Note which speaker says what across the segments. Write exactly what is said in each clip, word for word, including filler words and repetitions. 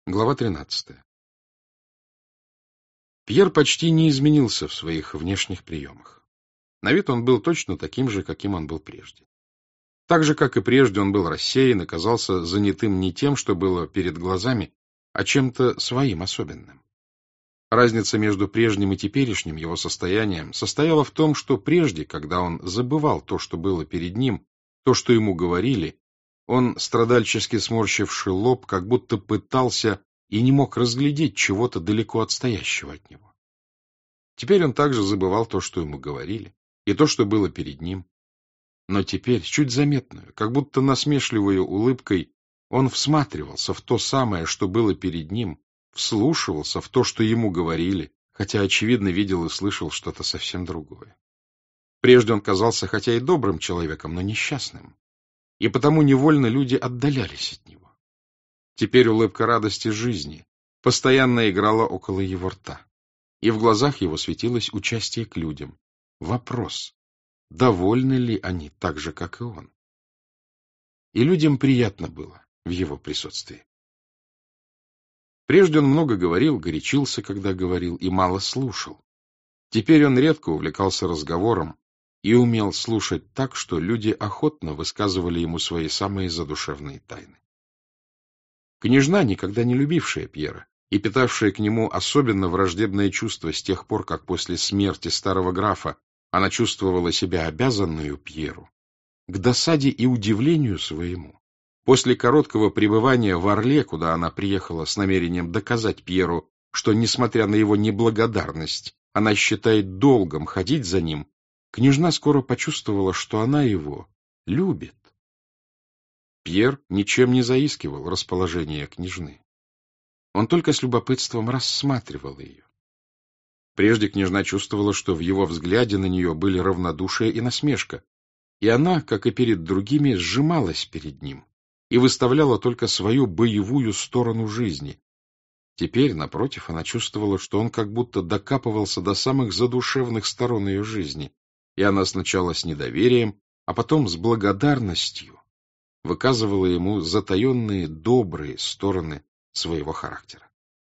Speaker 1: Глава тринадцатая. Пьер почти не изменился в своих внешних приемах. На вид он был точно таким же, каким он был прежде. Так же, как и прежде, он был рассеян и казался занятым не тем, что было перед глазами, а чем-то своим особенным. Разница между прежним и теперешним его состоянием состояла в том, что прежде, когда он забывал то, что было перед ним, то, что ему говорили, он, страдальчески сморщивши лоб, как будто пытался и не мог разглядеть чего-то далеко отстоящего от него. Теперь он также забывал то, что ему говорили, и то, что было перед ним. Но теперь, чуть заметную, как будто насмешливой улыбкой, он всматривался в то самое, что было перед ним, вслушивался в то, что ему говорили, хотя, очевидно, видел и слышал что-то совсем другое. Прежде он казался хотя и добрым человеком, но несчастным, и потому невольно люди отдалялись от него. Теперь улыбка радости жизни постоянно играла около его рта, и в глазах его светилось участие к людям. Вопрос, довольны ли они так же, как и он? И людям приятно было в его присутствии. Прежде он много говорил, горячился, когда говорил, и мало слушал. Теперь он редко увлекался разговором и умел слушать так, что люди охотно высказывали ему свои самые задушевные тайны. Княжна, никогда не любившая Пьера и питавшая к нему особенно враждебное чувство с тех пор, как после смерти старого графа она чувствовала себя обязанную Пьеру, к досаде и удивлению своему, после короткого пребывания в Орле, куда она приехала с намерением доказать Пьеру, что, несмотря на его неблагодарность, она считает долгом ходить за ним, княжна скоро почувствовала, что она его любит. Пьер ничем не заискивал расположение княжны. Он только с любопытством рассматривал ее. Прежде княжна чувствовала, что в его взгляде на нее были равнодушие и насмешка, и она, как и перед другими, сжималась перед ним и выставляла только свою боевую сторону жизни. Теперь, напротив, она чувствовала, что он как будто докапывался до самых задушевных сторон ее жизни, и она сначала с недоверием, а потом с благодарностью выказывала ему затаенные добрые стороны своего характера.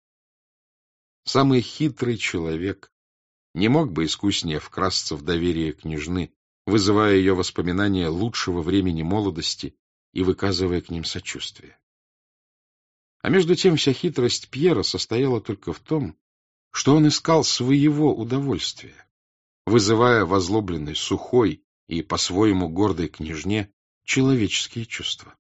Speaker 1: Самый хитрый человек не мог бы искуснее вкрасться в доверие княжны, вызывая ее воспоминания лучшего времени молодости и выказывая к ним сочувствие. А между тем вся хитрость Пьера состояла только в том, что он искал своего удовольствия, вызывая в озлобленной, сухой и по-своему гордой княжне человеческие чувства.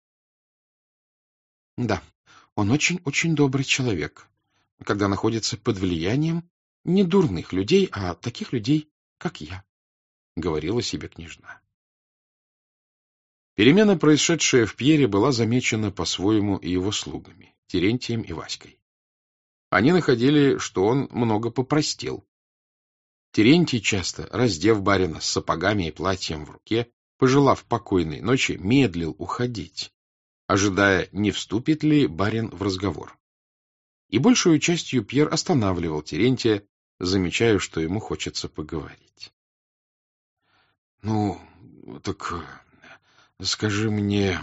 Speaker 1: Да, он очень-очень добрый человек, когда находится под влиянием не дурных людей, а таких людей, как я, — говорила себе княжна. Перемена, происшедшая в Пьере, была замечена по-своему и его слугами, Терентием и Васькой. Они находили, что он много попростел. Терентий часто, раздев барина с сапогами и платьем в руке, пожелав покойной ночи, медлил уходить, ожидая, не вступит ли барин в разговор. И большую частью Пьер останавливал Терентия, замечая, что ему хочется поговорить. — Ну, так скажи мне,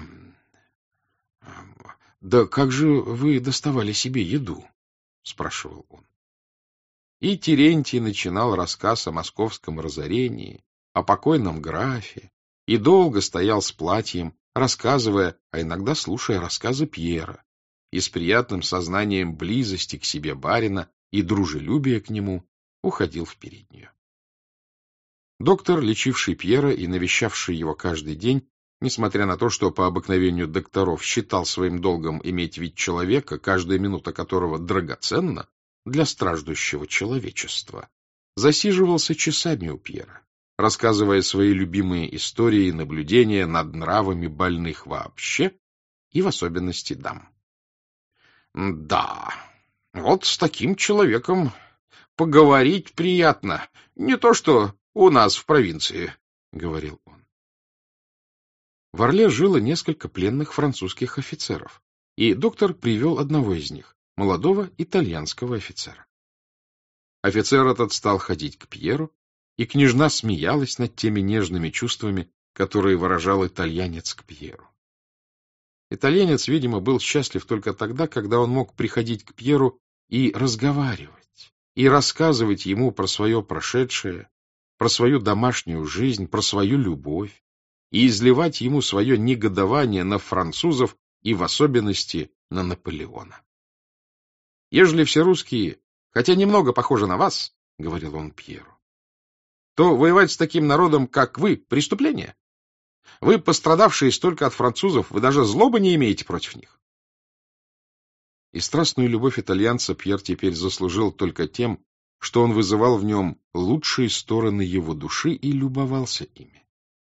Speaker 1: да как же вы доставали себе еду? — спрашивал он. И Терентий начинал рассказ о московском разорении, о покойном графе, и долго стоял с платьем, рассказывая, а иногда слушая рассказы Пьера, и с приятным сознанием близости к себе барина и дружелюбия к нему уходил в переднюю. Доктор, лечивший Пьера и навещавший его каждый день, несмотря на то, что по обыкновению докторов считал своим долгом иметь вид человека, каждая минута которого драгоценна для страждущего человечества, засиживался часами у Пьера, рассказывая свои любимые истории и наблюдения над нравами больных вообще и в особенности дам. — Да, вот с таким человеком поговорить приятно, не то что у нас в провинции, — говорил он. В Орле жило несколько пленных французских офицеров, и доктор привел одного из них, молодого итальянского офицера. Офицер этот стал ходить к Пьеру, и княжна смеялась над теми нежными чувствами, которые выражал итальянец к Пьеру. Итальянец, видимо, был счастлив только тогда, когда он мог приходить к Пьеру и разговаривать, и рассказывать ему про свое прошедшее, про свою домашнюю жизнь, про свою любовь, и изливать ему свое негодование на французов и в особенности на Наполеона. «Ежели все русские, хотя немного похожи на вас, — говорил он Пьеру, — то воевать с таким народом, как вы, — преступление. Вы, пострадавшие столько от французов, вы даже злобы не имеете против них». И страстную любовь итальянца Пьер теперь заслужил только тем, что он вызывал в нем лучшие стороны его души и любовался ими.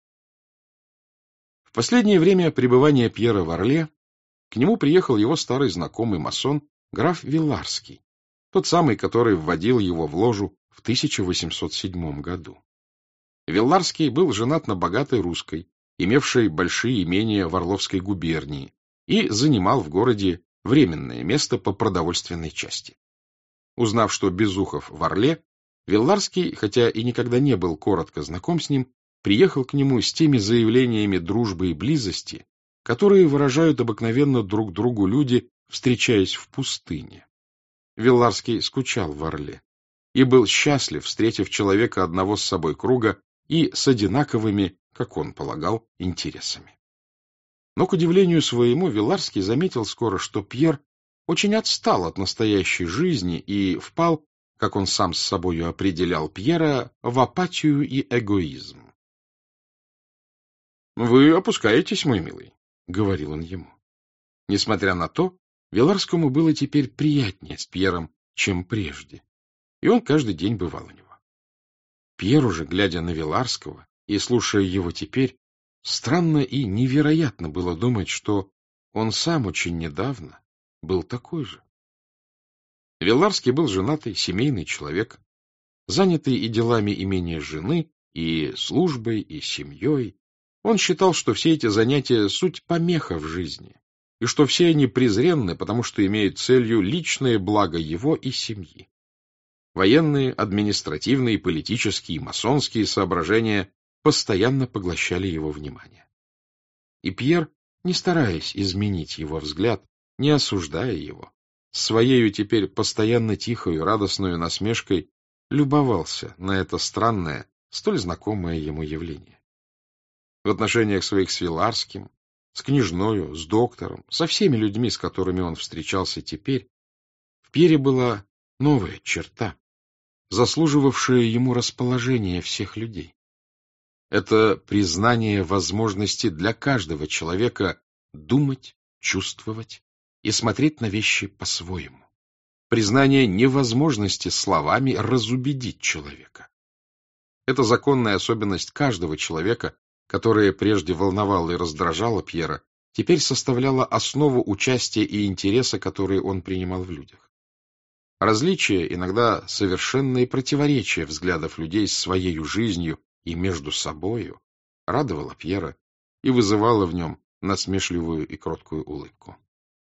Speaker 1: В последнее время пребывания Пьера в Орле к нему приехал его старый знакомый масон граф Вилларский, тот самый, который вводил его в ложу в тысяча восемьсот седьмом году. Вилларский был женат на богатой русской, имевшей большие имения в Орловской губернии, и занимал в городе временное место по продовольственной части. Узнав, что Безухов в Орле, Вилларский, хотя и никогда не был коротко знаком с ним, приехал к нему с теми заявлениями дружбы и близости, которые выражают обыкновенно друг другу люди, встречаясь в пустыне. Вилларский скучал в Орле и был счастлив, встретив человека одного с собой круга и с одинаковыми, как он полагал, интересами. Но, к удивлению своему, Вилларский заметил скоро, что Пьер очень отстал от настоящей жизни и впал, как он сам с собою определял Пьера, в апатию и эгоизм. — Вы опускаетесь, мой милый, — говорил он ему. Несмотря на то, Вилларскому было теперь приятнее с Пьером, чем прежде, и он каждый день бывал у него. Пьеру же, глядя на Вилларского и слушая его теперь, странно и невероятно было думать, что он сам очень недавно был такой же. Вилларский был женатый, семейный человек, занятый и делами имения жены, и службой, и семьей. Он считал, что все эти занятия — суть помеха в жизни, и что все они презренны, потому что имеют целью личное благо его и семьи. Военные, административные, политические и масонские соображения постоянно поглощали его внимание. И Пьер, не стараясь изменить его взгляд, не осуждая его, своею теперь постоянно тихою радостную насмешкой любовался на это странное, столь знакомое ему явление. В отношениях своих с Вилларским, с княжною, с доктором, со всеми людьми, с которыми он встречался теперь, в Пьере была новая черта, заслуживавшая ему расположения всех людей. Это признание возможности для каждого человека думать, чувствовать и смотреть на вещи по-своему. Признание невозможности словами разубедить человека. Это законная особенность каждого человека, которая прежде волновала и раздражала Пьера, теперь составляла основу участия и интереса, которые он принимал в людях. Различия, иногда совершенные противоречия взглядов людей с своей жизнью и между собою, радовало Пьера и вызывало в нем насмешливую и кроткую улыбку.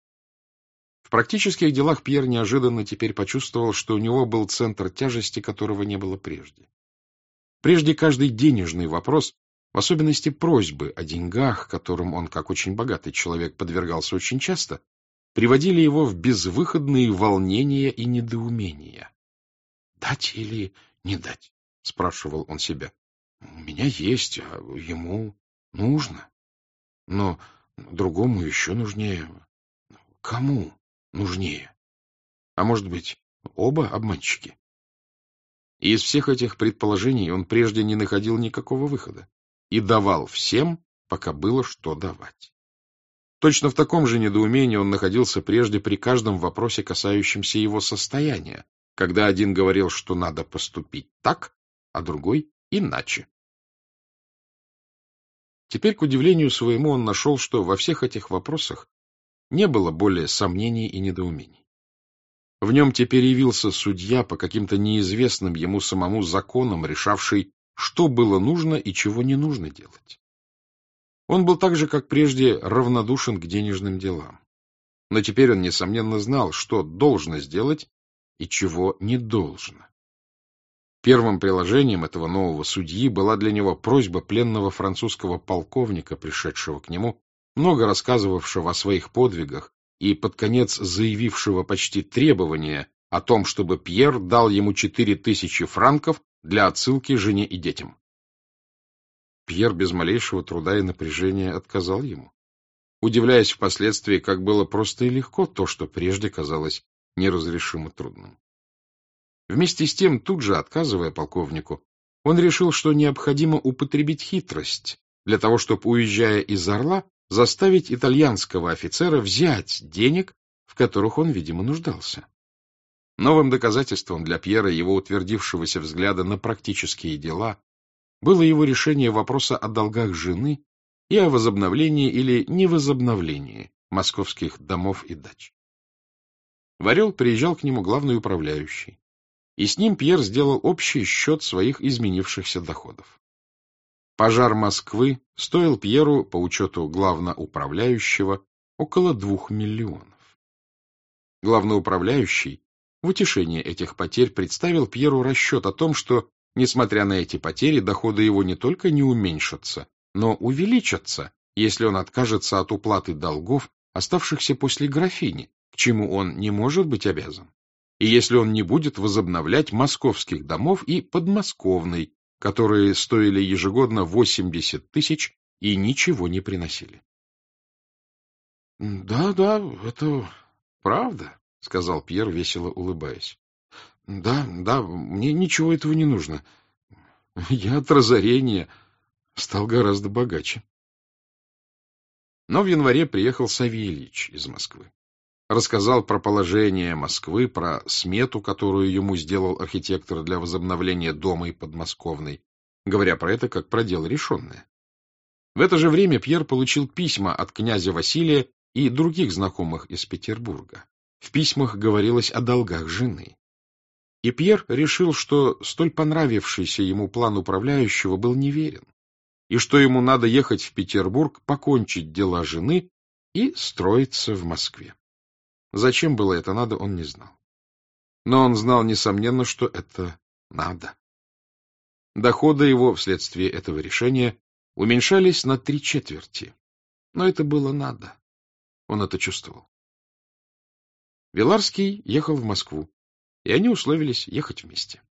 Speaker 1: В практических делах Пьер неожиданно теперь почувствовал, что у него был центр тяжести, которого не было прежде. Прежде каждый денежный вопрос, в особенности просьбы о деньгах, которым он, как очень богатый человек, подвергался очень часто, приводили его в безвыходные волнения и недоумения. «Дать или не дать?» — спрашивал он себя. «У меня есть, а ему нужно. Но другому еще нужнее. Кому нужнее? А может быть, оба обманщики?» И из всех этих предположений он прежде не находил никакого выхода и давал всем, пока было что давать. Точно в таком же недоумении он находился прежде при каждом вопросе, касающемся его состояния, когда один говорил, что надо поступить так, а другой — иначе. Теперь, к удивлению своему, он нашел, что во всех этих вопросах не было более сомнений и недоумений. В нем теперь явился судья по каким-то неизвестным ему самому законам, решавший, что было нужно и чего не нужно делать. Он был так же, как прежде, равнодушен к денежным делам. Но теперь он, несомненно, знал, что должно сделать и чего не должно. Первым приложением этого нового судьи была для него просьба пленного французского полковника, пришедшего к нему, много рассказывавшего о своих подвигах и под конец заявившего почти требование о том, чтобы Пьер дал ему четыре тысячи франков для отсылки жене и детям. Пьер без малейшего труда и напряжения отказал ему, удивляясь впоследствии, как было просто и легко то, что прежде казалось неразрешимо трудным. Вместе с тем, тут же отказывая полковнику, он решил, что необходимо употребить хитрость для того, чтобы, уезжая из Орла, заставить итальянского офицера взять денег, в которых он, видимо, нуждался. Новым доказательством для Пьера его утвердившегося взгляда на практические дела было его решение вопроса о долгах жены и о возобновлении или невозобновлении московских домов и дач. В Орел приезжал к нему главный управляющий, и с ним Пьер сделал общий счет своих изменившихся доходов. Пожар Москвы стоил Пьеру, по учету главноуправляющего, около двух миллионов. Главноуправляющий в утешение этих потерь представил Пьеру расчет о том, что, несмотря на эти потери, доходы его не только не уменьшатся, но увеличатся, если он откажется от уплаты долгов, оставшихся после графини, к чему он не может быть обязан, и если он не будет возобновлять московских домов и подмосковной, которые стоили ежегодно восемьдесят тысяч и ничего не приносили. — Да, да, это правда, — сказал Пьер, весело улыбаясь. — Да, да, мне ничего этого не нужно. Я от разорения стал гораздо богаче. Но в январе приехал Саввий Ильич из Москвы. Рассказал про положение Москвы, про смету, которую ему сделал архитектор для возобновления дома и подмосковной, говоря про это как про дело решенное. В это же время Пьер получил письма от князя Василия и других знакомых из Петербурга. В письмах говорилось о долгах жены. И Пьер решил, что столь понравившийся ему план управляющего был неверен, и что ему надо ехать в Петербург, покончить дела жены и строиться в Москве. Зачем было это надо, он не знал. Но он знал, несомненно, что это надо. Доходы его вследствие этого решения уменьшались на три четверти. Но это было надо. Он это чувствовал. Виларский ехал в Москву, и они условились ехать вместе.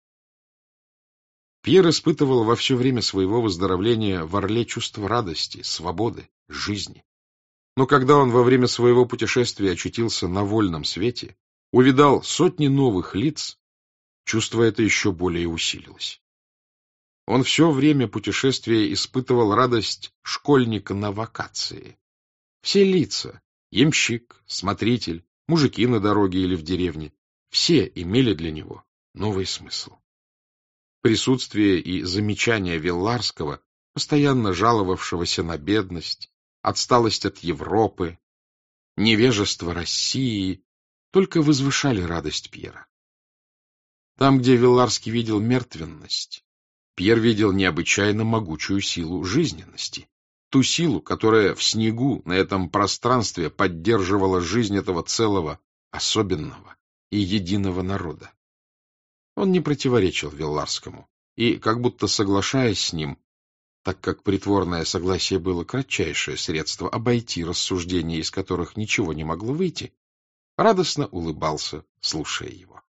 Speaker 1: Пьер испытывал во все время своего выздоровления в Орле чувство радости, свободы, жизни. Но когда он во время своего путешествия очутился на вольном свете, увидал сотни новых лиц, чувство это еще более усилилось. Он все время путешествия испытывал радость школьника на вакации. Все лица — ямщик, смотритель, мужики на дороге или в деревне — все имели для него новый смысл. Присутствие и замечания Вилларского, постоянно жаловавшегося на бедность, отсталость от Европы, невежество России, только возвышали радость Пьера. Там, где Вилларский видел мертвенность, Пьер видел необычайно могучую силу жизненности, ту силу, которая в снегу на этом пространстве поддерживала жизнь этого целого, особенного и единого народа. Он не противоречил Вилларскому, и, как будто соглашаясь с ним, так как притворное согласие было кратчайшее средство обойти рассуждения, из которых ничего не могло выйти, радостно улыбался, слушая его.